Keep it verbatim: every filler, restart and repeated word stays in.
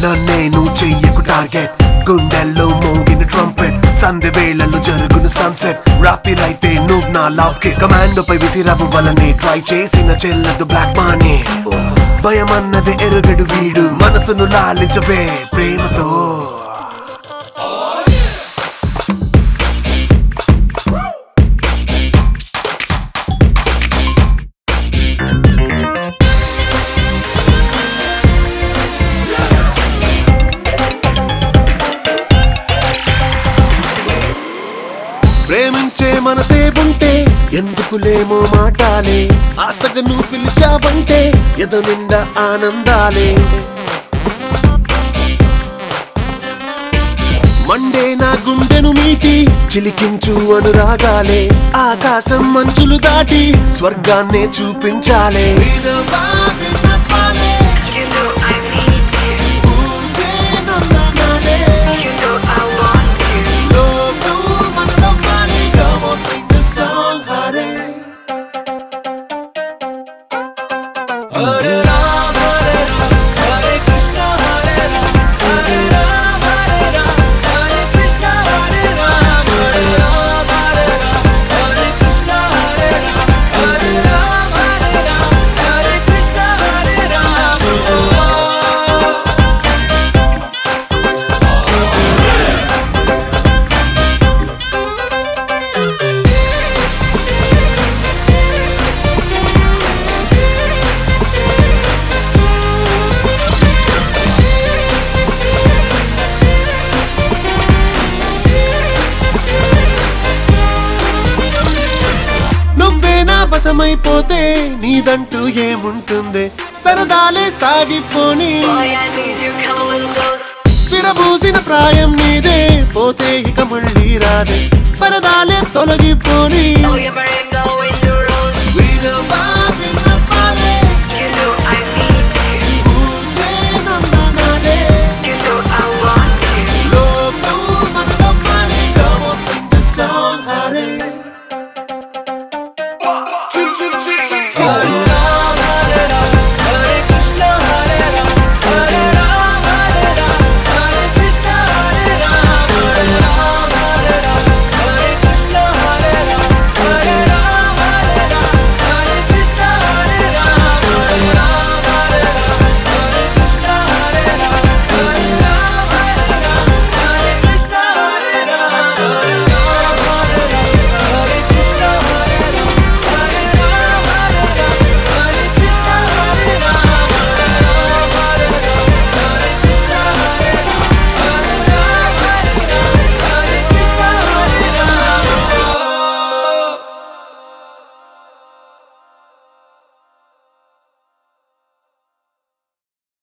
నన్నే నువ్వు చెయ్యకు టార్గెట్ గుండెల్లో మోగిన ట్రంపెట్ సంధి వేళల్లో జరుగును సన్సెట్ రాత్రిరైతే నువ్వు నా లవ్ కి కమాండో పై విసిరావు వలనే ట్రై చేసిన చెల్లదు బ్లాక్ మనీ భయమన్నది ఎరుగడు వీడు మనసును లాలించవే ప్రేమతో ప్రేమించే మనసే ఉంటే ఎందుకులేమో మాటాలే ఆశగా నువ్వు పిలిచావంటే ఎద నిండా ఆనందాలే మండే నా గుండెను మీటి చిలికించు అనురాగాలే ఆకాశం మంచులు దాటి స్వర్గాన్నే చూపించాలే Hare Ram, Hare Ram, Hare Krishna, Hare Ram, Hare Ram, Hare Ram, Hare Krishna, Hare Ram, Hare Ram, Hare Ram, Hare Krishna, Hare Ram, Hare Ram, Hare Ram, Hare Krishna, Hare Ram. వశమైపోతే నీదంటూ ఏముంటుంది సరదాలే సాగిపోని విరబూసిన ప్రాయం నీదే పోతే ఇక మళ్ళీ రాదే పరదాలే తొలగిపోని